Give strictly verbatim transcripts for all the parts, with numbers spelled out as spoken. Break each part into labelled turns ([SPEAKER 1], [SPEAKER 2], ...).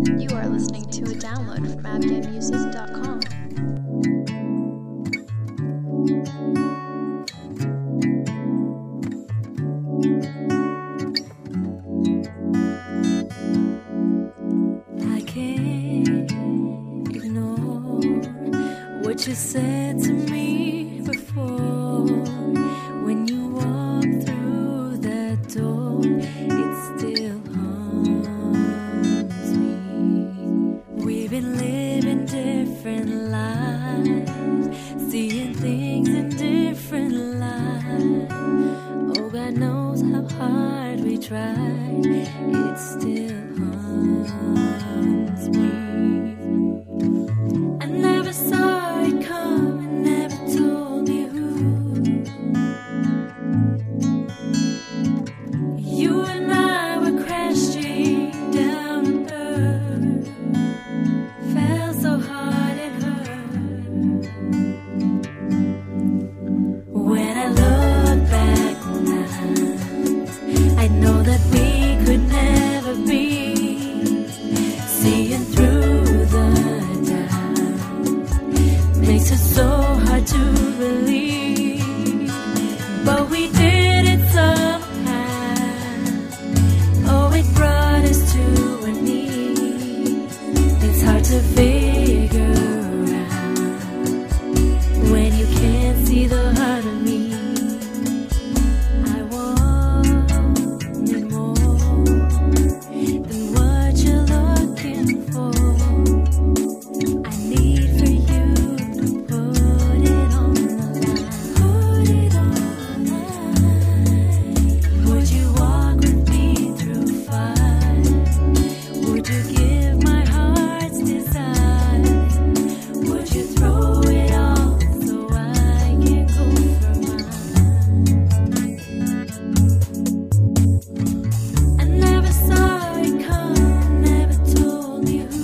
[SPEAKER 1] You are listening to a download from abgan music dot com.
[SPEAKER 2] I can't ignore what you said to me before. When you walked through that door, it still haunts me. We've been living different lives, seeing things in different light. Oh, God knows how hard we tried, it still haunts me. I never saw it coming, never told me who. You and I were crashing down to earth, fell so hard it hurt. When I look back now, I know that we could never be. Seeing through the doubt makes it so hard to believe, but we did it somehow. Oh, it brought us to our knees. It's hard to figure out when you can't see the heart of me. I wanted more than what you're looking for. I need for you to put it on the line. Put it on the line. Would you walk with me through fire? Would you give my heart's desire? Would you throw it all so I can go for mine? I never saw it come, never told me who.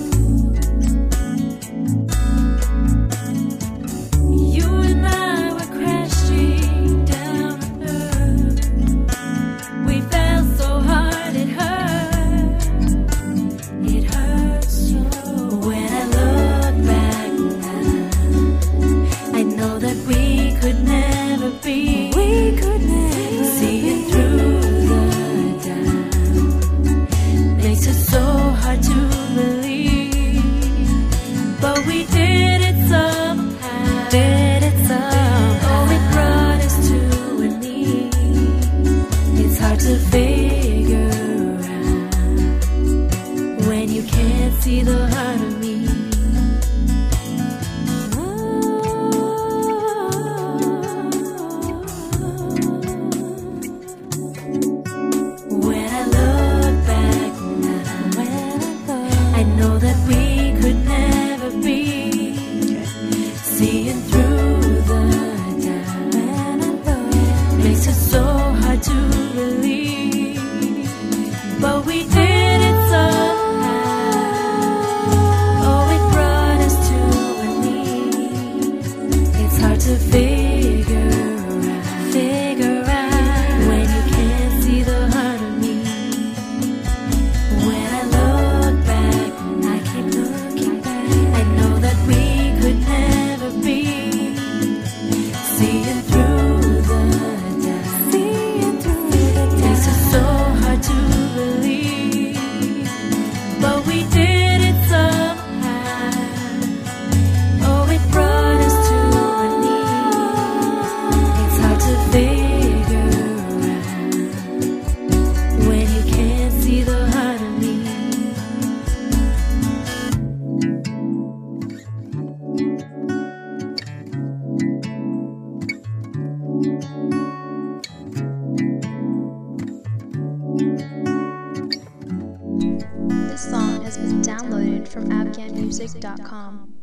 [SPEAKER 2] You and I were crashing down to earth. We fell so hard it hurt. It hurts so. When I look back now, I know that we could never be. We could never seeing through the doubt makes it so hard to believe, but we did it somehow. Did it somehow. Oh, it brought us to our knees. It's hard to figure out when you can't see the heart of me. When I look back now, I know that we could never be. Seeing through the doubt makes it so hard to believe, but we did it somehow. Oh, it brought us to our knees. It's hard to figure out, figure out when you can't see the heart of me. When I look back, I keep looking back. I know that we could never be. Seeing through the doubt, seeing through the doubt makes it so hard to believe, but we did it somehow. Oh, it brought us to our knees. It's hard to figure out when you can't see the heart of me.
[SPEAKER 1] This song has been downloaded from abgan music dot com.